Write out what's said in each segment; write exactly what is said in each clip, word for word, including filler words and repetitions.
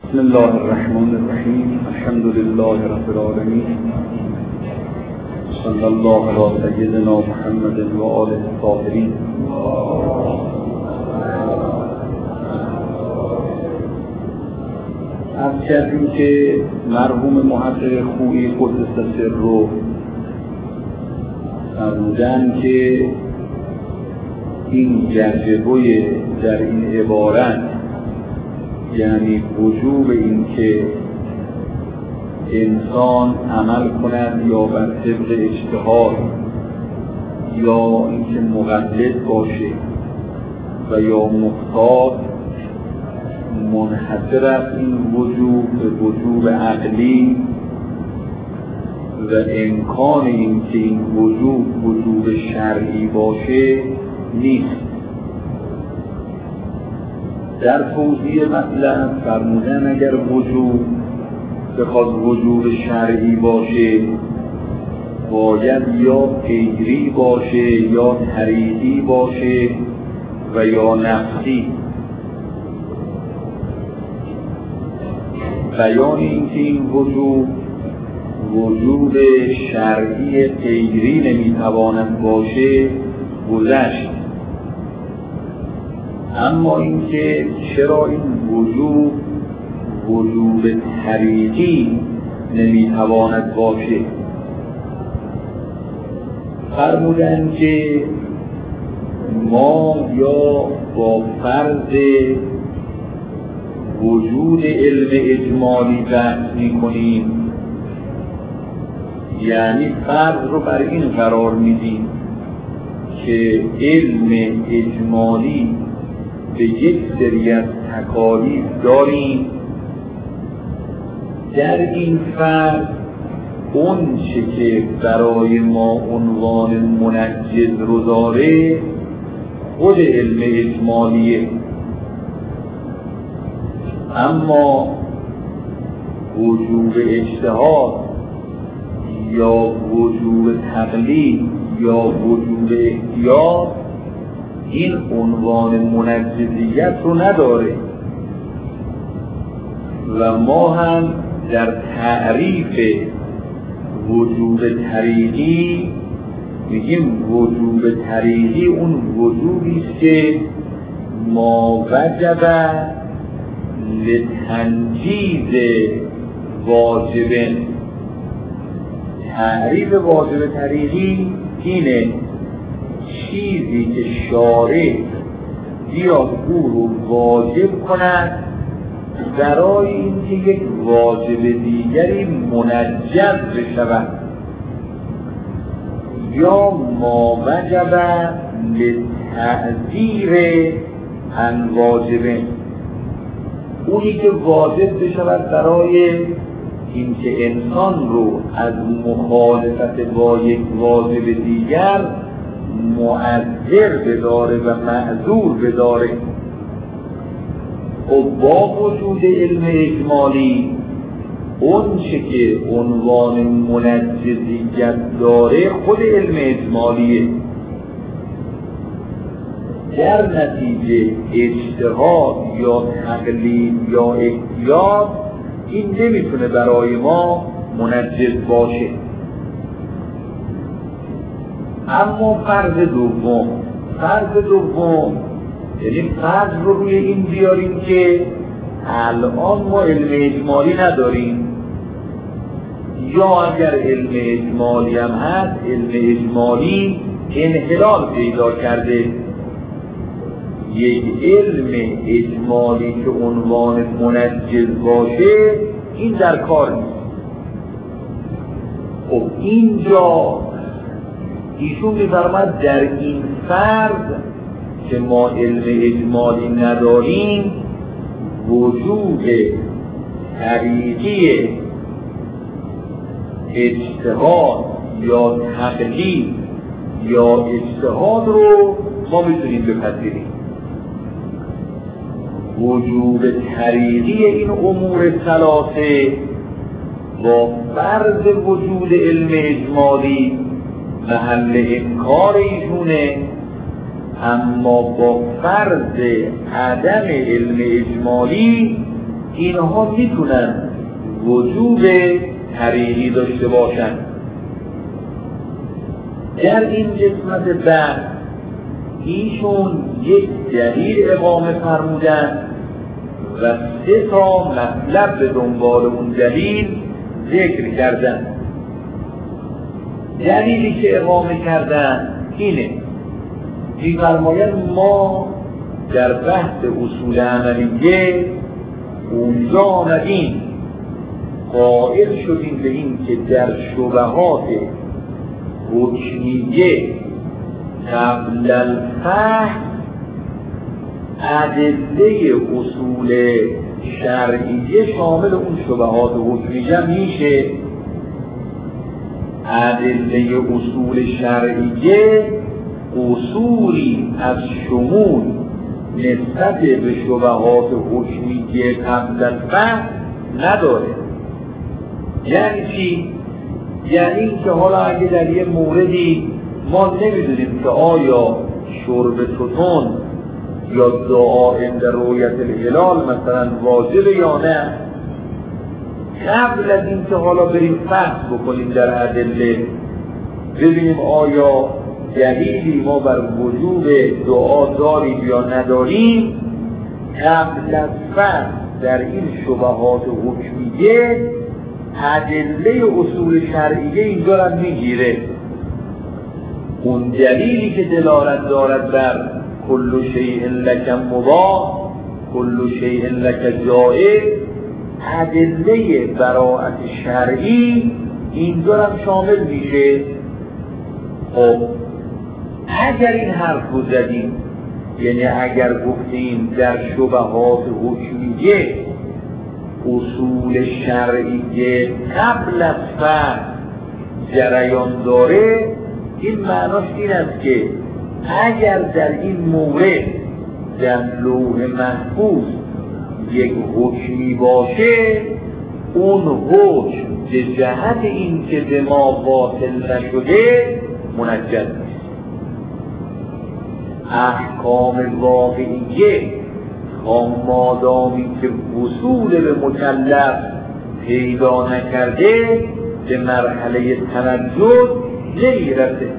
بسم الله الرحمن الرحیم. الحمد لله رب العالمین. صلی الله علی سیدنا محمد و آله الطاهرین. از کردیم که مرحوم محقق خویی قدس سره فرمودن که این جرجبوی در این عبارت، یعنی وجوب این که انسان عمل کند یا بر طبق اجتهاد یا اینکه مقلد باشه و یا مختار، منحصر از این وجوب به وجوب عقلی و امکان این که این وجوب وجوب شرعی باشه نیست. در توضیح مطلب فرمودن اگر وجوب بخواد وجوب شرعی باشه باید یا غیری باشه یا طریقی باشه و یا نفسی. بیان این که این وجوب وجوب شرعی غیری نمیتواند باشه گذشت، اما اینکه چرا این وجوب وجوب طریقی نمیتواند باشه، فرمودن که ما یا با فرض وجود علم اجمالی بحث میکنیم، یعنی فرض رو بر این قرار میدیم که علم اجمالی به یک سری از تکالیف داریم. در این فرض اون چه که برای ما عنوان منجز رو داره خود علم اجمالیه، اما وجوب اجتهاد یا وجوب تقلید یا وجوب احتیاط این عنوان منجزیت رو نداره و ما هم در تعریف وجوب طریقی میگیم وجوب طریقی اون وجوبی است که ما وجب لتنجیز واجب. تعریف واجب طریقی اینه چیزی که شارع بیاد او رو واجب کند برای اینکه یک واجب دیگری منجز بشود، یا ما وجب لتعذیر عن واجب، اونی که واجب بشود برای اینکه انسان رو از مخالفت با یک واجب دیگر معذر بداره و معذور بداره. و با وجود علم اجمالی اون چه که عنوان منجزیت داره خود علم اجمالیه. در نتیجه اجتهاد یا تقلید یا احتیاط این نمیتونه برای ما منجز باشه. اما فرض دوم فرض دوم یعنی فرض رو روی این بیاریم که الان ما علم اجمالی نداریم، یا اگر علم اجمالی هم هست علم اجمالی انحلال پیدا کرده. یک علم اجمالی که عنوان منجز باشه این در کار نیست. خب اینجا ایشون می‌فرماید در این فرض که ما علم اجمالی نداریم وجود طریقی اجتهاد یا تقلید یا اجتهاد رو ما میتونیم بپذیریم. وجوب طریقی این امور ثلاثه با فرض وجود علم اجمالی محل انکار ایشونه، اما با فرض عدم علم اجمالی اینها میتونن وجوب طریقی داشته باشن. در این قسمت بعد ایشون یک دلیل اقامه فرمودن و سه تا مطلب به دنبال اون دلیل ذکر کردن. دلیلی که اقامه کردن اینه، می‌فرمایند ما در بحث اصول عملیه اونجا آمدیم قائل شدیم به این که در شبهات حکمیه قبل الفحص ادله اصول شرعیه شامل اون شبهات حکمیه میشه. ادله اصول شرعیه اصولی از شمول نسبت به شبهات حکمیه قبل الفحص نداره. یعنی چی؟ یعنی این که حالا اگه در یه موردی ما نمیدونیم که آیا شرب توتون یا دعا عند رؤیت الهلال مثلا واجب یا نه، قبل از این که حالا بریم فحص بکنیم در ادله ببینیم آیا دلیلی ما بر وجوب دعا داریم یا نداریم، قبل از فحص در این شبهات حکمیه ادله اصول شرعیه اینجا را میگیره. اون دلیلی که دلالت دارد بر کل شیء لک مباح کل شیء لک جائز، ادله براءت شرعی اینجا را شامل میشه. خب اگر این حرف رو زدیم، یعنی اگر گفتیم در شبهات حکمیه اصول شرعیه قبل از فحص جریان داره، این معناش این است که اگر در این مورد در لوح محفوظ یک حکمی باشه، اون حکم به جهت این که به ما واصل نشده منجز نیست. احکام واقعیه مادامی که وصول به مکلف پیدا نکرده به مرحله تنجد نمیرسه.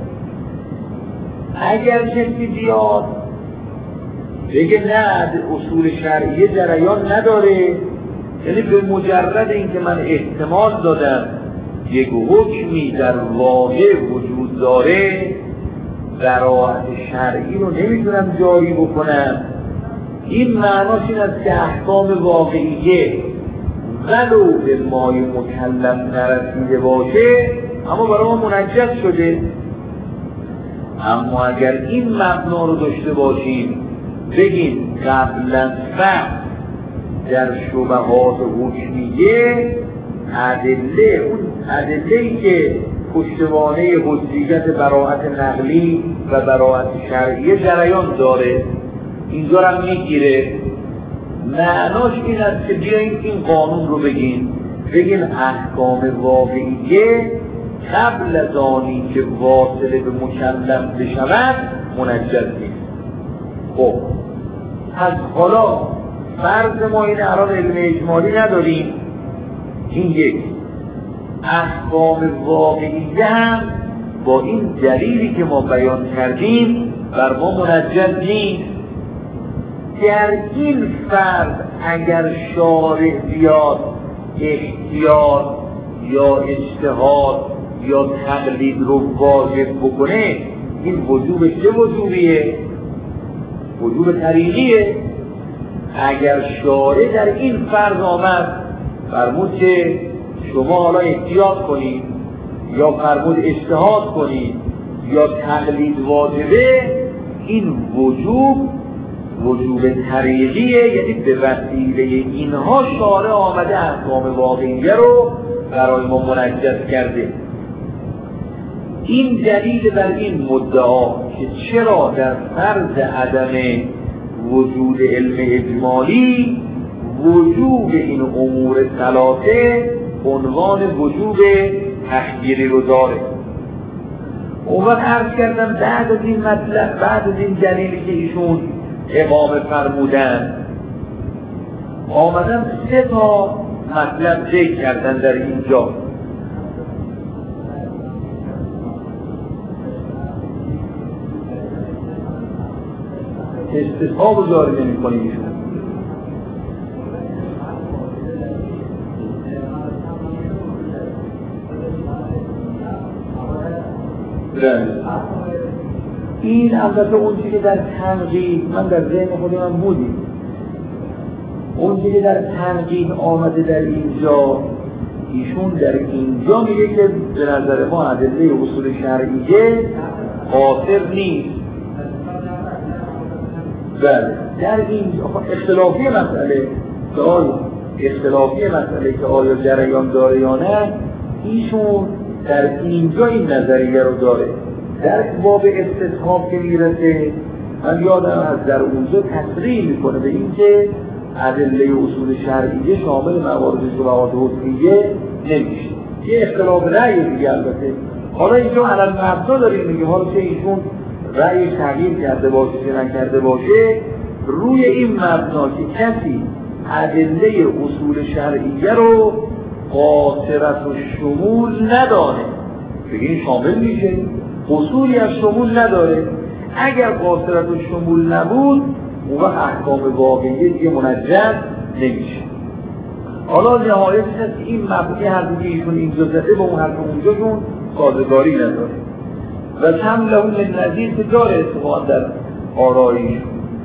اگر کسی بیاد بگه نه اصول شرعیه جریان نداره، یعنی به مجرد اینکه من احتمال دادم یک حکمی در واقع وجود داره، براءت شرعی رو نمیتونم جاری بکنم، این معناش این است که احکام واقعیه ولو به مای مکلف نرسیده باشه اما برای ما منجز شده. اما اگر این مبنا رو داشته باشیم بگیم قبل از فحص در شبهات حکمیه ادله، اون ادله‌ای که پشتوانه حجیت براءت نقلی و براءت شرعیه جریان داره اینجا را میگیره. معناش این است که بیاییم این قانون رو بگیم بگیم احکام واقعیه قبل از آنی که واصل به مکلف بشود منجز نیست. خب از حالا فرض ما این الان علم اجمالی نداریم، این یک. احکام واقعیه هم با این دلیلی که ما بیان کردیم بر ما منجز نیست. در این فرد اگر شارع بیاد احتیاط یا اجتهاد یا تقلید رو واجب بکنه، این وجوب چه وجوبیه؟ وجوب طریقیه. اگر شارع در این فرض آمد فرمود که شما حالا احتیاط کنید یا فرمود اجتهاد کنید یا تقلید واجبه، این وجوب وجوب طریقیه، یعنی به وسیله اینها شارع آمده احکام واقعیه رو برای ما منجز کرده. این دلیل بر این مدعا که چرا در فرض عدم وجود علم اجمالی وجوب این امور ثلاثه عنوان وجوب تخییری رو داره. اون وقت عرض کردم بعد از این مطلب، بعد از این دلیلی که ایشون اقامه فرمودن، آمدن سه تا مطلب ذکر کردن در اینجا. استصحاب رو جاری نمی کنیم ایشون. این البته اون چیزی که در تنقیح من در ذهن خود من بودیم، اون چیزی که در تنقیح آمده در اینجا، ایشون در اینجا میگه که به نظر ما ادله اصول شرعیه قاصر نیست. بله در اینجا اختلافی مسئله که آیا اختلافی مسئله که آیا جریان داره یا نه، ایشون در اینجا این نظریه رو داره. در باب استصحاب که میرسه من یادم از در اونجا تصریح میکنه به این که ادله اصول شرعیه شامل موارد شبهات حکمیه نمیشه. یه اختلاف رأی دیگه. البته حالا اینجا علل مبنا داریم میگه حالا که ایشون رأی تغییر کرده باشه که نکرده باشه، روی این مبنا که کسی ادله اصول شرعیه رو قاصرت و شمول نداره بگه این شامل میشه، اصولی از شمول نداره. اگر قاصرت و شمول نبود اون وقت احکام واقعیه دیگه منجز نمیشه. حالا نهایت هست این مبنی حرفی که ایشون اینجا زده با اون حرف اونجا جون سازگاری نداره و کم لون نظیر که داره اتفاق در آراییشون.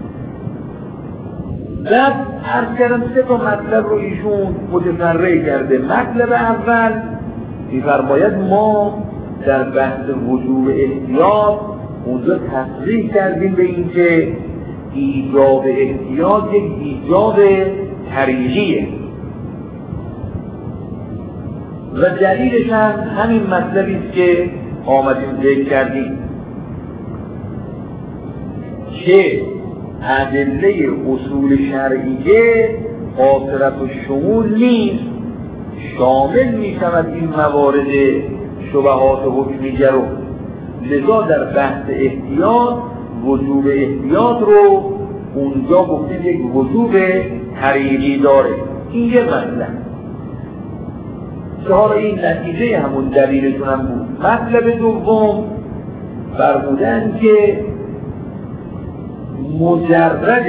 بعد عرض کردم سه تا مطلب رو ایشون متفرع کرده. مطلب اول می‌فرماید ما در بحث وجوب احتیاط اونجا تصریح کردیم به این که ایجاب احتیاط یک ایجاب طریقیه و دلیلش هم همین مطلبی است که آمدیم ذکر کردیم که ادله اصول شرعیه قاصرت و شمول نیست، شامل می شود این موارد شبهات حکمیه رو. لذا در بحث احتیاط وجوب احتیاط رو اونجا گفتیم یک وجوب طریقی داره. این یه مطلب که حالا این نتیجه همون دلیلتون هم بود. مطلب دوم فرمودن که مجرد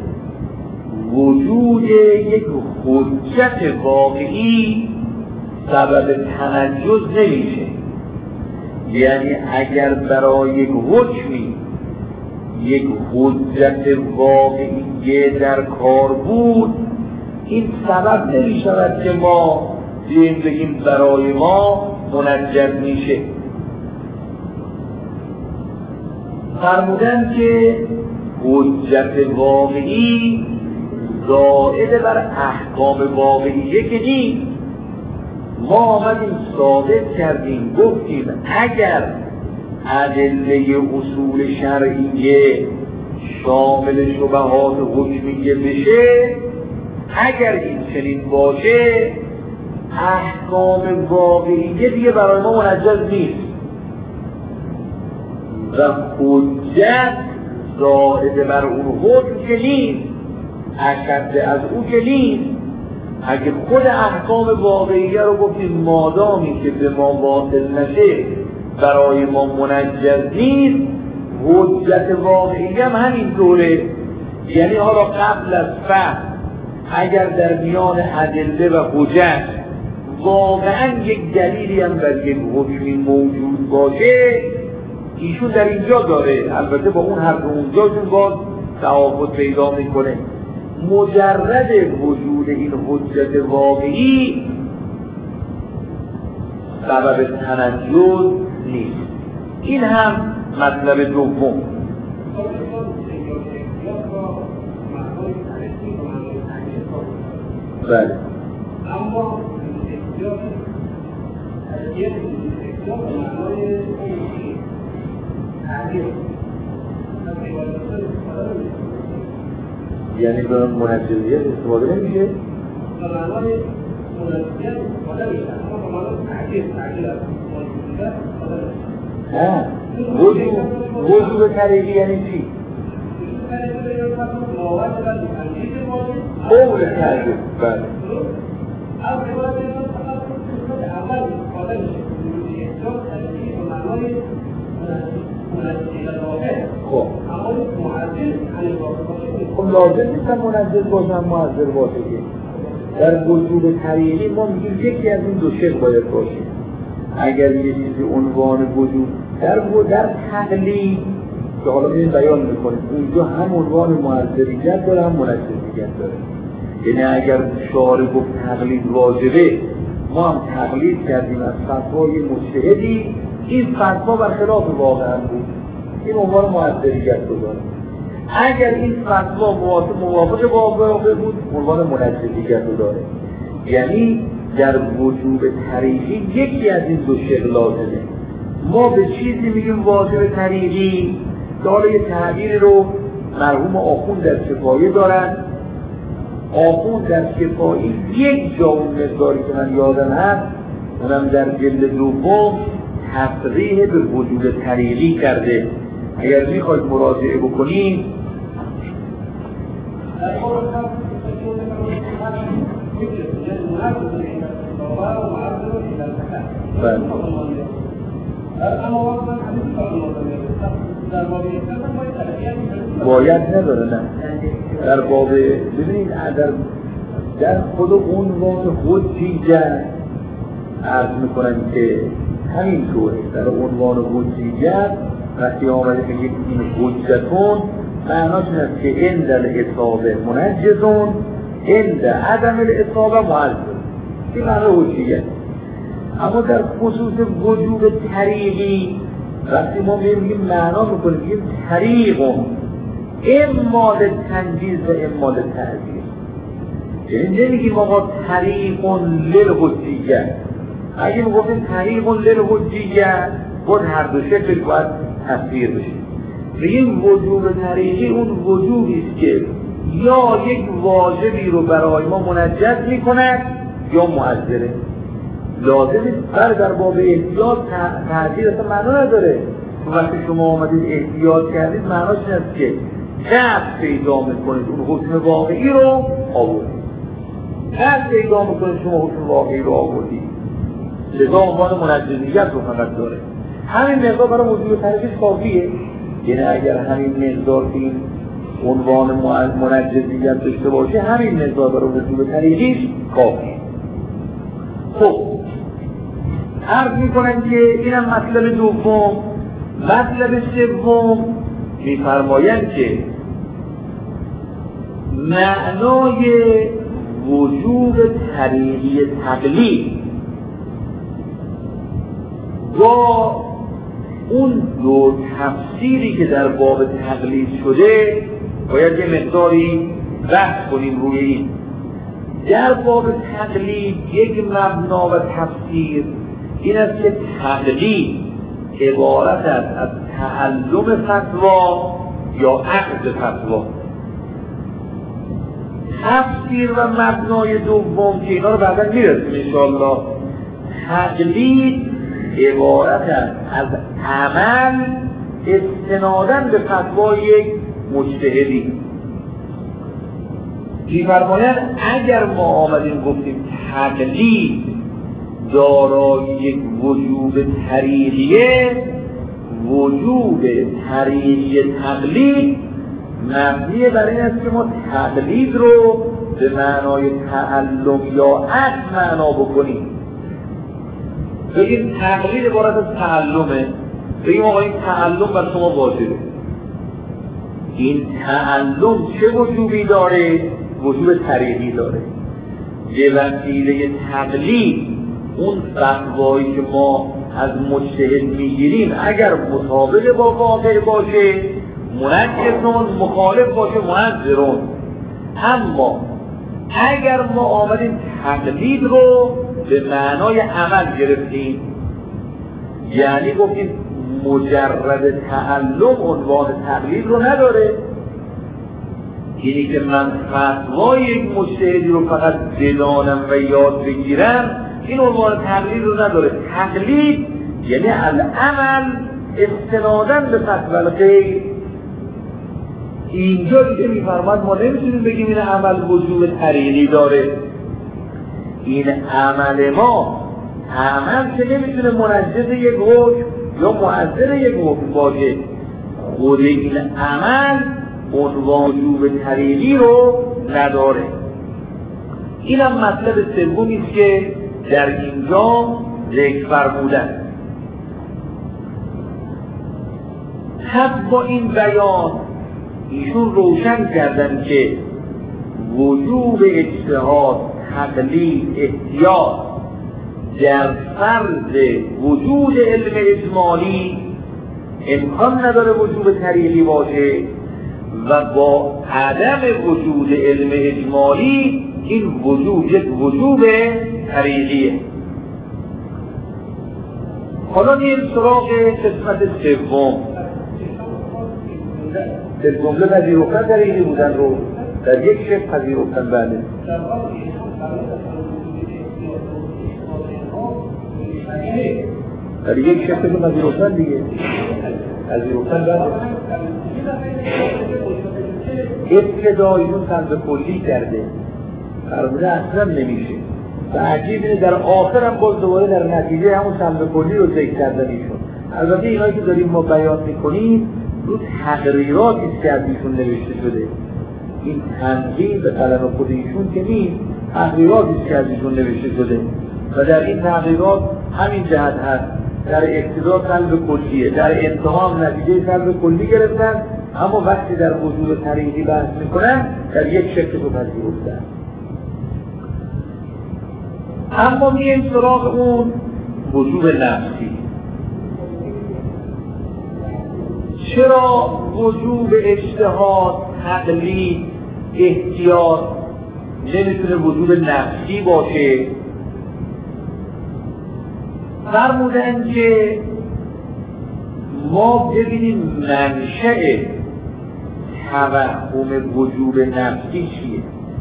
وجود یک حجت واقعی سبب تنجز نمیشه. یعنی اگر برای یک حکمی یک حجت واقعی در کار بود، این سبب نمیشود که ما دیم بگیم برای ما منجز میشه. فرمودن که حجت واقعی زائد بر احکام واقعیه که نیست. ما آمدیم ثابت کردیم گفتیم اگر ادله اصول شرعیه شامل شبهات حکمیه بشه، اگر این چنین باشه احکام واقعیه دیگه برای ما منجز نیست و حجت زائد بر اون حکم که نیست، اشد از او که نیست. اگه خود احکام واقعیه رو گفتیم مادامی که به ما واصل نشه برای ما منجز نیست، حجت واقعیه هم همینطوره. یعنی حالا قبل از فهم اگر در میان ادله و حجت واقعا یک دلیلی هم بر یک حکمی موجود باشه، ایشون در اینجا داره. البته با اون حرف اونجا چون باز توافت پیدا میکنه. مجرد وجود این حجت واقعی سبب تنجز نیست. این هم مطلب دوم. بله. اما یعنی به منجزیت استفاده نمیشه؟ به معنای منجزیت استفاده میشه، اما به معنای تحقیق تحقیق از منجزیت استفاده میشه. وجوب طریقی یعنی چی؟ قول ترجیح بله خب خب لازم نیستم منجز باشم مؤثر باشه که در وجود طریقی ما میگیم یکی از این دو شکل باید باشه. اگر یه چیزی عنوان وجود در در تقلید که حالا می‌بینیم بیان میکنیم اونجا هم عنوان مؤثریت داره هم منجزیت داره. یعنی اگر شارع گفت تقلید واجبه ما هم تقلید کردیم از فتوای مجتهدی این فتوا برخلاف واقعا بود این عنوان مؤثریت رو داره. اگر این فتوا موافق واقع بود عنوان منجزیت رو داره. یعنی در وجوب طریقی یکی از این دو شکل لازمه. ما به چیزی میگیم واجب طریقی که حالا یه تعبیر رو مرحوم آخوند در کفایه دارن. آخوند در کفایه یک جا اون مقداری که من یادم هست اونم در جلد دوم تصریح به وجوب طریقی کرده. اگر میخواید مراجعه بکنید بله باید نداره نه در باب ببینید در در خود عنوان حجیت عرض میکنن که همینطوره در عنوان حجیت وقتی آمده میگه این حجتون معناش این است که عند الاصابه منجزون عند عدم الاصابه معذر این معنی حجیت. اما در خصوص وجوب طریقی وقتی ما میگیم معنا میکنیم میگیم طریقون اما للتنجیز و اما للتعزیر. یعنی نمیگیم آقا طریقون للحجیت. اگه میگفتیم طریقون للحجیت باید هر دو شکل باید تفسیر بشه. میگیم وجوب طریقی اون وجوبی است که یا یک واجبی رو برای ما منجز میکند یا معذره. لازم نیست بر در باب احتیاط تعذیر اصلا معنا نداره. وقتی شما آمدید احتیاط کردید معناش این است که نفس پیدا میکنید اون حکم واقعی رو آوردید. نفس پیدا میکنید شما حکم واقعی رو آوردید. لذا عنوان منجزیت رو فقط داره. همین مقدار برای وجوب طریقش کافیه. یعنی اگر همین مقدار که این عنوان منجزیت داشته باشه همین مقدار برای وجوب طریقش کافیه. خب عرض میکنم که اینم مطلب دوم. مطلب سوم میفرمایند که معنای وجوب طریقی تقلید با اون دو تفسیری که در باب تقلید شده باید یه مقداری بحث کنیم روی این. در باب تقلید یک مبنا و تفسیر این است که تقلید عبارت است از تعلم فتوا یا اخذ فتوا. تفسیر و مبنای دوم که اینا رو بعدا میرسیم انشاءالله. تقلید عبارت است از عمل استنادن به فتوای یک مجتهدی. می‌فرمایند اگر ما آمدیم گفتیم تقلید دارای یک وجوب طریقیه، وجوب طریقی تقلید مبنی بر این است که ما تقلید رو به معنای تعلم یا عقل معنا بکنیم. بگیم تقلید عبارت از تعلمه، بگیم آقا این تعلم بر شما واجبه. این تعلم چه وجوبی داره؟ وجوب طریقی داره. یه وسیله تقلید اون فتوایی که ما از مجتهد میگیریم اگر مطابق با واقع باشه منجزون، مخالف باشه معذرون. اما اگر ما آمدیم تقلید رو به معنای عمل گرفتیم، یعنی گفتیم مجرد تعلم عنوان تقلید رو نداره، یعنی که من فتوای یک مجتهدی رو فقط بدانم و یاد بگیرم این عنوان تقلید رو نداره. تقلید یعنی العمل استنادن به فتوای غیر. اینجا دیگه میفرماد ما نمیتونیم بگیم این عمل وجوب طریقی داره. این عمل ما عمل که نمیتونه منجز یک حکم یا مؤثر یک حکم باشه. خود این عمل عنوان وجوب طریقی رو نداره. اینم مطلب سومی است که در اینجا ذکر فرمودن. پس با این بیان ایشون روشن کردن که وجوب اجتهاد، تقلید، احتیاط در فرض وجود علم اجمالی امکان نداره وجوب طریقی باشه و با عدم وجود علم اجمالی این وجوب یک وجوب طریقیه. حالا میریم سراغ قسمت سوم. در جمله پذیرفتن طریقی بودن رو در یک شکل پذیرفتن. بله در یک شکل که پذیرفتن دیگه پذیرفتن. بله ابتداییون تنظیم کلی کرده فرموده اصلا نمیشه و عجیب اینه در آخر هم باز دوباره در نتیجه همون تنظیم کلی رو ذکر کردن ایشون. البته اینایی که داریم ما بیان میکنیم رو تقریراتی که از ایشون نوشته شده. این تنظیم به قلم خود ایشون که نیست، تقریراتی که از ایشون نوشته شده و در این تقریرات همین جهت هست. در ابتدا قلب کلیه، در انتها هم نتیجه قلب کلی گرفتن، اما وقتی در وجود طریقی بحث میکنن در یک شکل رو پذیرفتن. اما میایم سراغ اون وجوب نفسی. چرا وجوب اجتهاد، تقلید، احتیاط نمیتونه وجوب نفسی باشه؟ فرمودن که ما ببینیم منشأ توهم وجوب نفسی چیه.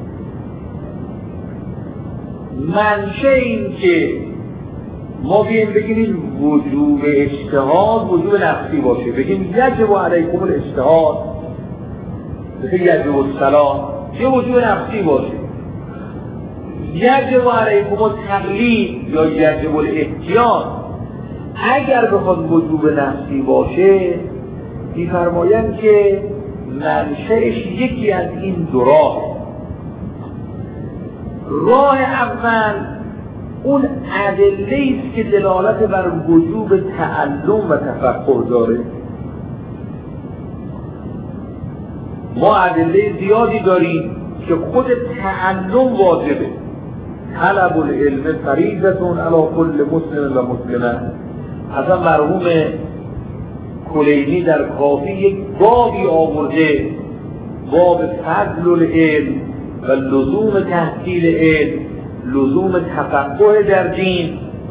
منشأ این که ما بیم بگیم وجوب اجتهاد وجوب نفسی باشه، بگیم یجب علیکم الاجتهاد، مثل یجب الصلاة یه وجوب نفسی باشه. یجب علیکم التقلید یا یجب الاحتیاط اگر بخواد وجوب نفسی باشه می‌فرمایند که منشأش یکی از این دو راه. راه اول اون ادله‌ای است که دلالت بر وجوب تعلم و تفقه داره. ما ادله زیادی داریم که خود تعلم واجبه. طلب العلم فریضة علی کل مسلم و مسلمه. اصلا مرحوم کلینی در کافی یک بابی آورده، باب فضل العلم و لزوم تحصیل علم، لزوم تفقه در دین.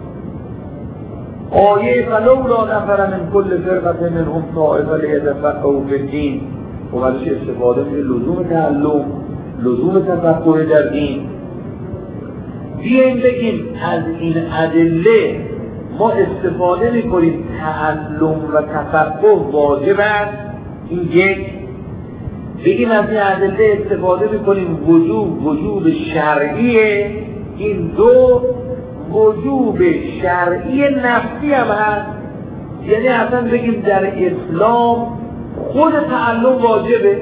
آیه فلولا نفر من کل فرقة منهم طائفة لیتفقهوا فی الدین و ازش استفاده میشه لزوم تعلم، لزوم تفقه در دین. بیاییم بگیم از این ادله ما استفاده میکنیم تعلم و تفقه واجب است، این یک. بگیم از این ادله استفاده میکنیم وجوب وجوب شرعیه، این دو. وجوب شرعی نفسی هم هست، یعنی اصلا بگیم در اسلام خود تعلم واجبه.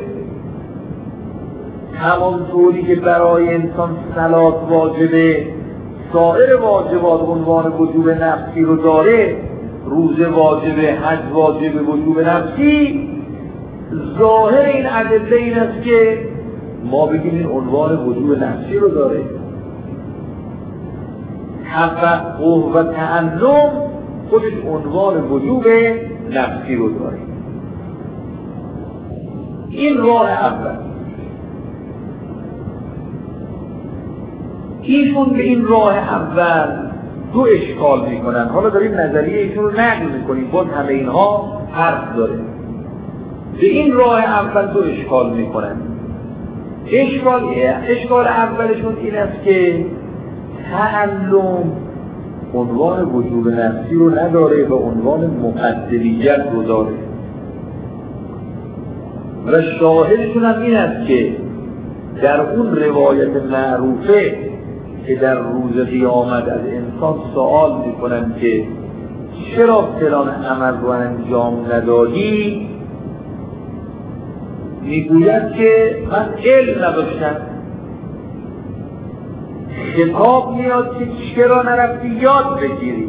همانطوری که برای انسان صلات واجبه، سایر واجبات عنوان وجوب نفسی رو داره، روزه واجبه، حج واجبه، وجوب نفسی. ظاهر این ادله این است که ما بگیم این عنوان وجوب نفسی رو داره. تفقه و تعلم خودش عنوان وجوب نفسی رو داره. این راه اول. ایشون به این راه اول دو اشکال میکنن. حالا داریم نظریه ایشون رو نقل میکنیم، باز همه اینها حرف داره. به این راه اول دو اشکال میکنن. اشکال اشکال اولشون این است که تعلم عنوان وجوب نفسی رو نداره و عنوان مقدریت رو داره. و شاهدشون هم این است که در اون روایت معروفه که در روز قیامت از انسان سوال میکنن که چرا فلان عمل رو انجام ندادی، میگوید که من علم نداشتم. خطاب میاد که چرا نرفتی یاد بگیری.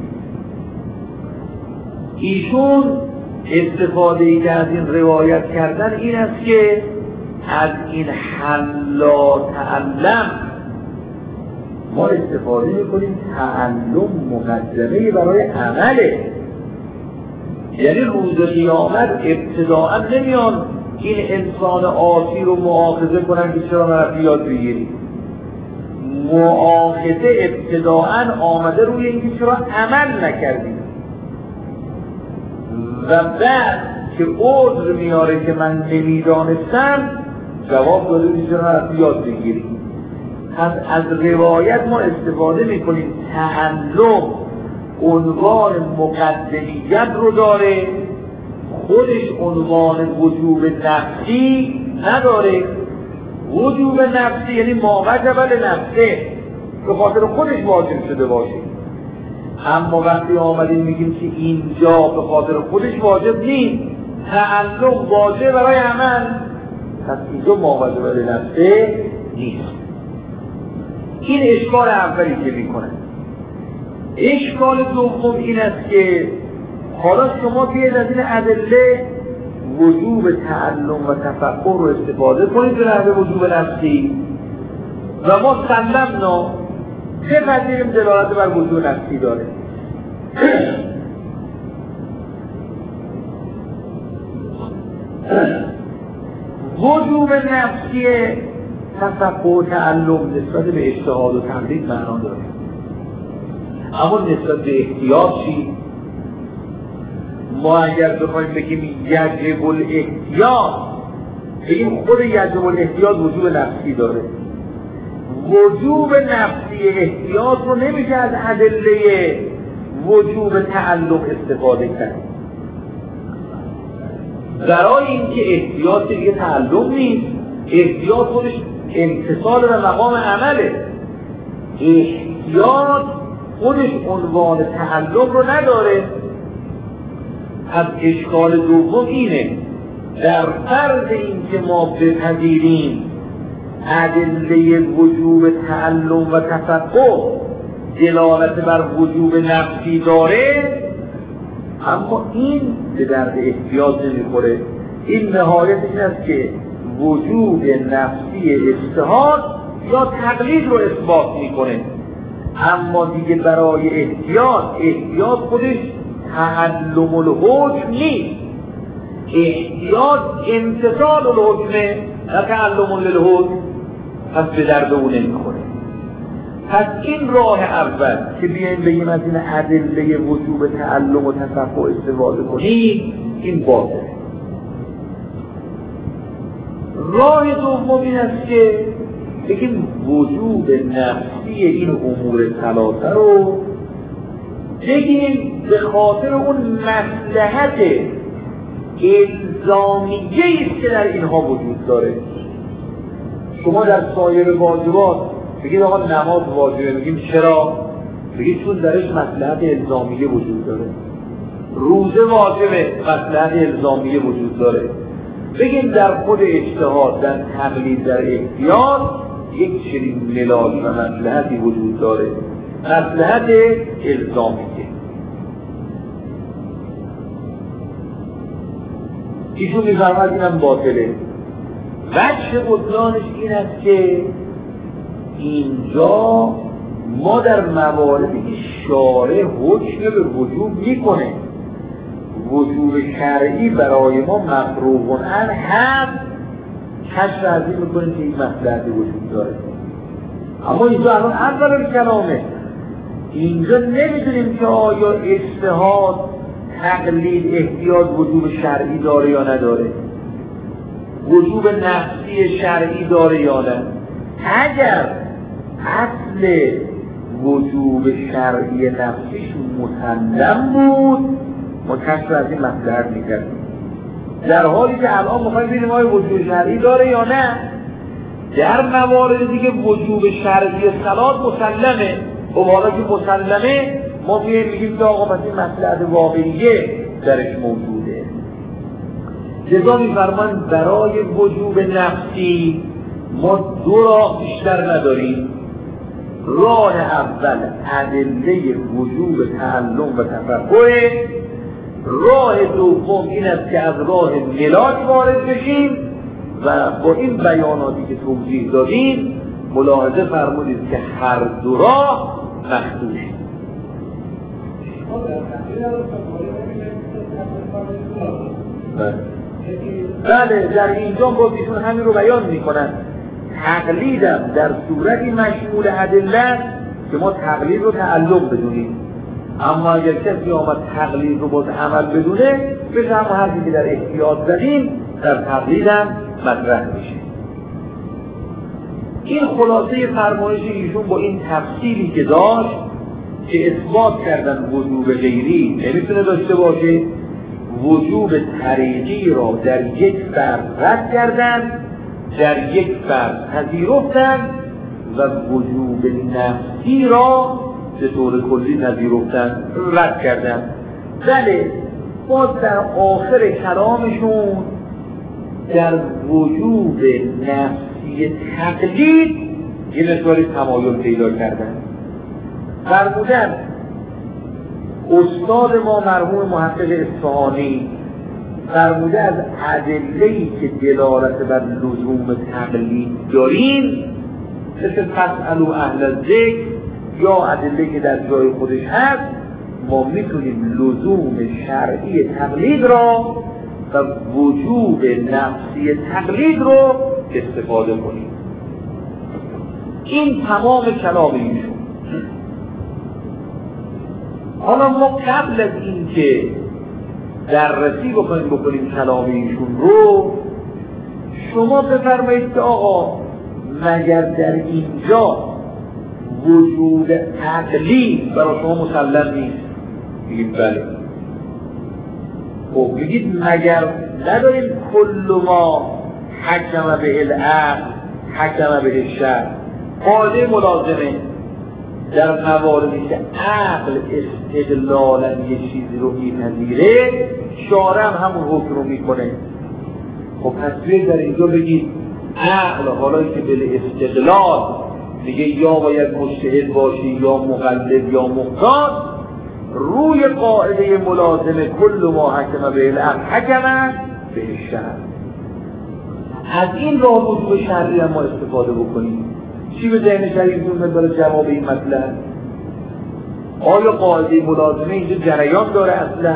ایشون استفاده ای که از این روایت کردن این است که از این حلا تعلم ما استفاده میکنیم. تعلم مقدمه برای عمله، یعنی روز قیامت ابتداء نمیان این انسان عاصی رو مؤاخذه کنن که چرا نرفتی یاد بگیری. مؤاخذه ابتداء آمده روی اینکه چرا عمل نکردی و بعد که عذر میاره که من نمیدانستم جواب داده که چرا نرفتی یاد بگیری. پس از روایت ما استفاده میکنیم تعلم عنوان مقدمیت رو داره، خودش عنوان وجوب نفسی نداره. وجوب نفسی یعنی ما وجب لنفسه، به خاطر خودش واجب شده باشه. اما وقتی آمدیم میگیم که اینجا به خاطر خودش واجب نیست، تعلم واجب برای عمل، پس اینجا ما وجب لنفسه نیست. این اشکال اولی که میکنه. اشکال دوم این است که حالا شما بیاید از این ادله وجوب تعلم و تفکر رو استفاده کنید به نحو وجوب نفسی و ما سلمنا بپذیریم دلالت بر وجوب نفسی داره. وجوب نفسی تفکر و تعلم نسبت به اجتهاد و تقلید معنا داره، اما نسبت به احتیاط چی؟ ما اگر بخوایم بگیم یجب الاحتیاط، بگیم خود یجب الاحتیاط وجوب نفسی داره. وجوب نفسی احتیاط رو نمیشه از ادله وجوب تعلق استفاده کرد. برای اینکه احتیاط دیگه تعلق نیست، احتیاط خودش امتصال به مقام عمله. احتیاط خودش عنوان تعلق رو نداره. از اشکال دوم اینه، در فرض اینکه ما بپذیریم ادله وجوب تعلم و تفکر دلالت بر وجوب نفسی داره، اما این به درد احتیاط نمیخوره. این نهایت این است که وجوب نفسی اجتهاد یا تقلید رو اثبات میکنه، اما دیگه برای احتیاط احتیاط خودش تعلم الحکم نیست. احتیاط امتثال الحکمه نه تعلم للحکم، پس به درد اون نمیخوره. پس این راه اول که بیایم بگیم از این ادله وجوب تعلم و تفکر استفاده کنیم این باطله. راه دوم این است که بگیم وجوب نفسی این امور ثلاثه رو بگیم به خاطر اون مصلحت الزامیه ایست که در اینها وجود داره. شما در سایر واجبات بگید آقا نماز واجبه، بگیم چرا؟ بگید چون درش مصلحت الزامیه وجود داره. روزه واجبه، مصلحت الزامیه وجود داره. بگیم در خود اجتهاد، در تقلید، در احتیاط یک چنین ملاک و مصلحتی وجود داره، مصلحت الزامیه. ایشون میفرماید اینم باطله. وجه بطلانش این است که اینجا ما در مواردی که شارع حکم به وجوب میکنه، وجوب شرعی برای ما مفروغ عن هم کشف ازی میکنه که این مصلحتی وجود داره. اما اینجا الان اول کلامه، اینجا نمیدونیم که آیا اجتهاد، تقلید، احتیاط وجوب شرعی داره یا نداره، وجوب نفسی شرعی داره یا نه. اگر اصل وجوب شرعی نفسیش مسلم بود ما کشف از این مصلحت میکردیم. در حالی که الان میخوایم ببینیم آیا وجوب شرعی داره یا نه. در موارد دیگه وجوب شرعی صلات مسلمه. خب حالا که مسلمه ما میگیم میگیم که آقا مثل مصلحت واقعیه درش موجوده. لذا میفرمان برای وجوب نفسی ما دو راه بیشتر نداریم. راه اول ادله وجوب تعلم و تفقه، راه دوم این است که از راه ملاک وارد بشیم و با این بیاناتی که توضیح دادیم ملاحظه فرمودید که هر دو راه مخدوش. بله در اینجا باز ایشون همین رو بیان میکنن. تقلیدم در صورتی مشمول ادله که ما تقلید رو تعلم بدونیم، اما اگر کسی آمد تقلید رو باز عمل بدونه بشه هم حرفی که در احتیاط زدیم در تقلیدم مطرح میشه. این خلاصه فرمایش ایشون با این تفصیلی که داشت که اثبات کردن وجوب غیری نمیتونه داشته باشه، وجوب طریقی را در یک فرد رد کردن، در یک فرد پذیرفتن و وجوب نفسی را به طور کلی پذیرفتن رد کردن. بله باز در آخر کلامشون در وجوب نفسی تقلید یه مقداری تمایل پیدا کردن. فرمودن استاد ما مرحوم محقق اصفهانی فرموده از ادله‌ای که دلالت بر لزوم تقلید داریم مثل فاسألوا اهل الذکر یا ادله‌ای که در جای خودش هست، ما میتونیم لزوم شرعی تقلید را و وجوب نفسی تقلید رو استفاده کنیم. این تمام کلام ایشون. حالا ما قبل از این که دررسی بکنیم بکنیم کلام ایشون رو، شما بفرمایید که آقا مگر در اینجا وجود عقلی برای شما مسلم نیست؟ بگید بله. خب بگید مگر نداریم کل ما حکم به العقل حکم به الشرع، قاعده ملازمه در مواردی که عقل استدلالا یه چیزی رو میپذیره شارع هم همون حکم رو میکنه. خب پس بیایید در اینجا بگید عقل حالا که به استدلال میگه یا باید مجتهد باشی یا مقلد یا مقتاد، روی قاعده ملازمه کل ما حکم به العقل حکم به الشرع. از این راه وجوب شرعی هم ما استفاده بکنیم. چی به ذهن شریفتون میاد برای جواب این مطلب؟ آیا قاعده ملازمه اینجا جریان داره اصلا؟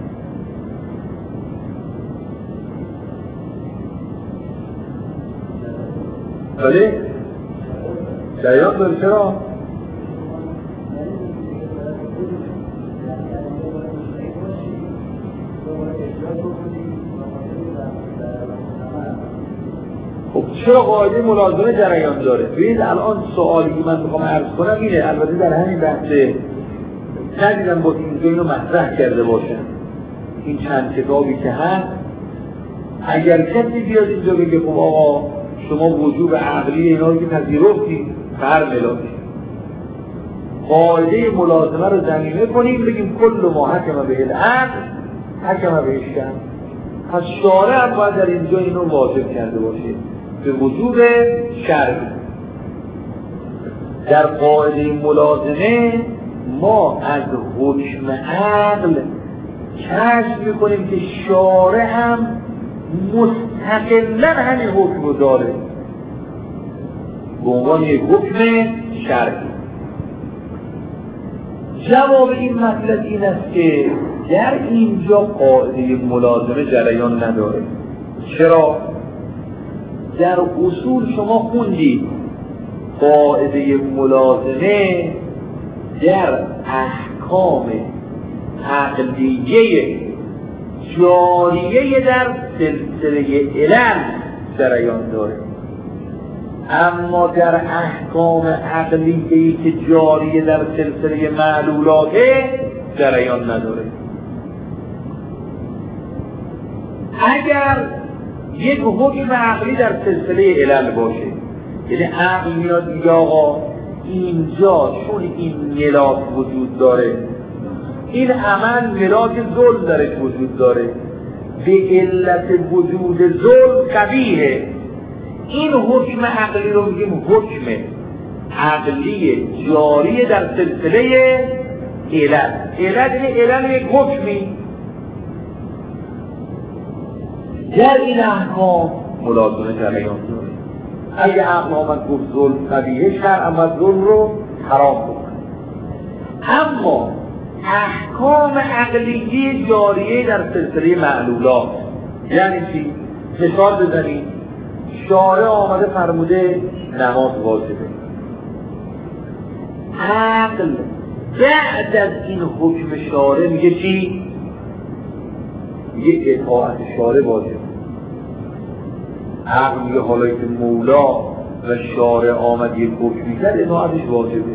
بله؟ جریان داره. چرا؟ خب چرا قاعده ملازمه جریان داره؟ ببینید الان سوالی که من میخوام عرض کنم اینه، البته در همین بحثه ندیدم با اینجا اینو مطرح کرده باشن این چند کتابی که هست. اگر کسی بیاد اینجا بگه خب آقا شما وجوب عقلی اینا رو که پذیرفتید هر ملاکی قاعده ملازمه رو زمینه کنیم بگیم کل ما حکم به العقل حکم به الشرع، پس شارع هم باید در اینجا اینو واجب کرده باشه به وجوب شرعی. در قاعده ملازمه ما از حکم عقل کشف میکنیم که شارع هم مستقلاً همین حکم رو داره به عنوان یک حکم شرعی. جواب این مطلب این است که در اینجا قاعده ملازمه جریان نداره. چرا؟ در اصول شما خوندید قاعده ملازمه در احکام عقلیه جاریه در سلسله علم جریان داره، اما در احکام عقلیه‌ای که جاریه در سلسله معلولاته جریان نداره. اگر یک حکم عقلی در سلسله علل باشه، یعنی عقل میاد میگه آقا اینجا چون این ملاک وجود داره، این عمل ملاک ظلم درش وجود داره، به علت وجود ظلم قبیحه، این حکم عقلی رو میگیم حکم عقلی جاری در سلسله علل. علل یعنی علل یک حکمی، در این احکام ملازمه جریان داره. اگه عقل آمد گفت ظلم قبیحه، شرع آمد ظلم رو حرام بکنه. اما احکام عقلی جاریه در سلسله معلولات یعنی چی؟ مثال بزنید، شارع آمده فرموده نماز واجبه، عقل بعد از این حکم شارع میگه چی؟ میگه اطاعت شارع واجبه. عقل میگه حالا که مولا و شارع آمد یک حکمی کرد، اطاعتش واجبه.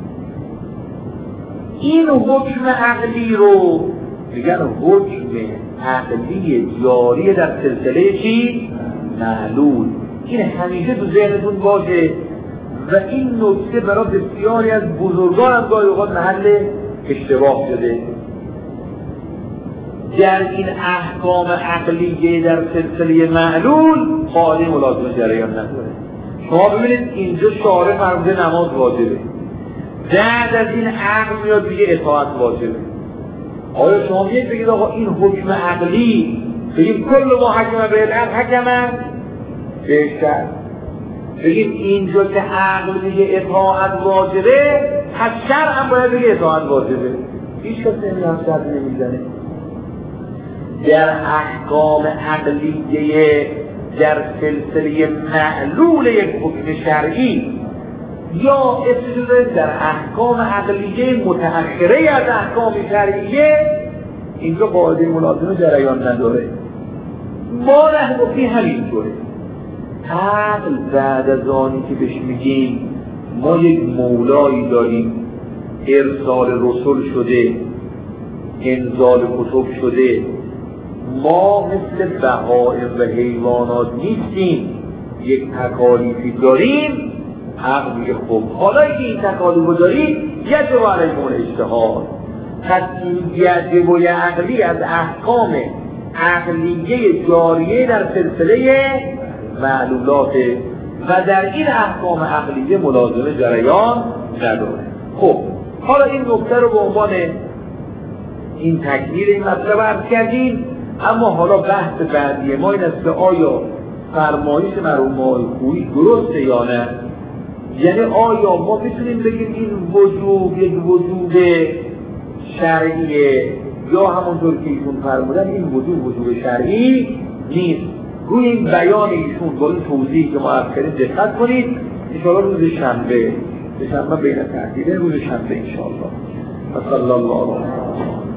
این حکم عقلی رو میگن حکم عقلی جاری در سلسله چی؟ معلول. این همیشه تو ذهنتون باشه و این نکته برای بسیاری از بزرگان هم گاهی اوقات محل اشتباه شده. در این احکام عقلیه در سلسله معلول قاعده ملازمه جریان نداره. شما ببینید اینجا شارع فرموده نماز واجبه، بعد از این عقل میاد دیگه اطاعت واجبه. آیا شما میاد بگید آقا این حکم عقلی بگیم کل ما حکمه به العقل حکمه بهشتر، بگیم اینجا که عقل میگه اطاعت واجبه پس شرع هم باید بگه اطاعت واجبه. هیچ کسی این هم شرط نمیزنه. در احکام عقلیه در سلسله معلول یک حکم شرعی یا اصلا در احکام عقلیه متأخره از احکام شرعیه اینجا قاعده ملازمه جریان نداره. ما رهبردی همینطوره. عقل بعد از آنی که بهش میگیم ما یک مولایی داریم، ارسال رسول شده، انزال کتب شده، ما مثل بهائم و حیوانات نیستیم، یک تکالیفی داریم. عقل میگه خب حالا که این تکالیف رو داریم یجب علیکم اجتهاد، پس این یجب و عقلی از احکام عقلیه جاریه در سلسله معلولات و در این احکام عقلیه ملازمه جریان نداره. خب حالا این نکته رو به عنوان این تکمیل این مطلب عرض کردیم. اما حالا بحث بعدی ما این است که آیا فرمایش مرحوم آقای خویی درسته یا نه؟ یعنی آیا ما میتونیم بگیم این وجوب یک وجوب شرعیه یا همونطور که ایشون فرمودن این وجوب وجوب شرعی نیست؟ روی این بیان ایشون با این توضیحی که ما عرض کردیم دقت کنید. انشاءالله روز شنبه، شنبه بین تعطیله، روز شنبه انشاءالله. صلی الله علیه و